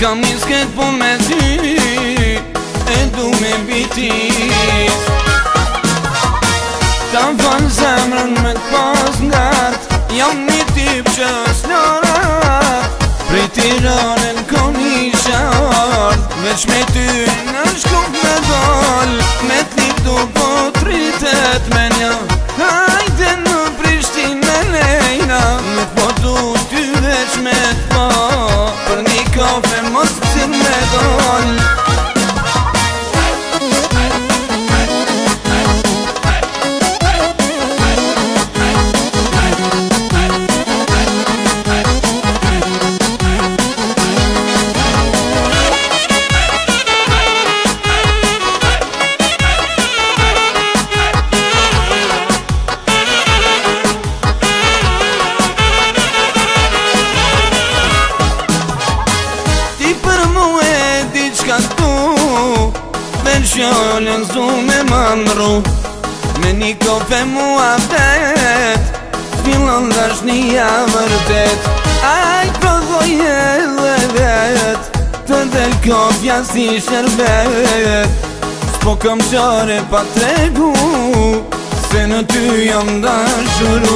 Kam nisket po me ty, e du me bitis. Ta fal zemrën me t'pas ngat, jam një tip që s'lorat. Prej Tiranën kom isha ardh, veç me ty në shkup me dal. Me t'lip du po tritet me nja, hajde në Prishtinë me lejna. Nuk po du ty veç me t'pa, për një kafe mos t'sir me dal. Shjollën zu me mandru, me një kofe mua vet, fillon dashnia vërtet. Ajt prodhoj edhe vet, të del kofja si sherbet. S'po kam qare pa tregu, se në ty jam dashuru.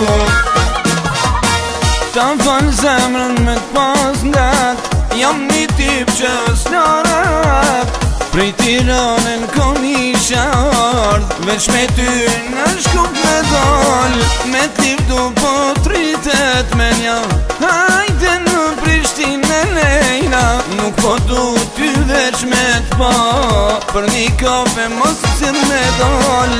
Ta fal zemrën me t'pas ngat, jam një tip që s'lorat. Prej Tiranën kom isha ardh, veç me ty në shkup me dal. Me t'lip du po tritet me nja, hajde në Prishtinë me lejna. Nuk po du ty veç me t'pa, për një kafe mos t'sir me dal.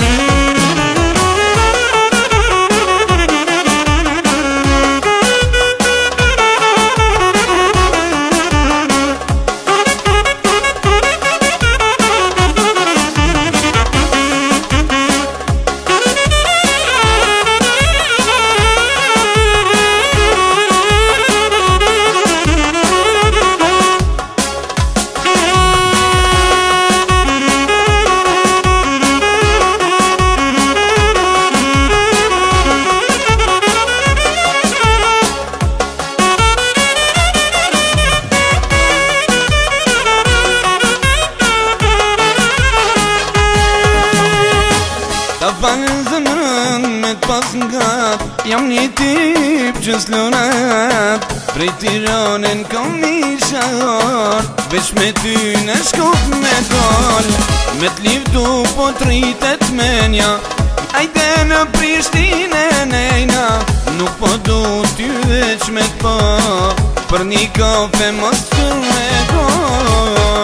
Ta fal zemrën me t'pas ngat, jam një tip që s'lorat. Prej Tiranën kom isha ardh, veç me ty në shkup me dal. Me t'lip du po tritet me nja, ajde në Prishtinë e nejna. Nuk po du ty veç me t'pa, për një kafe mos t'sir me dal.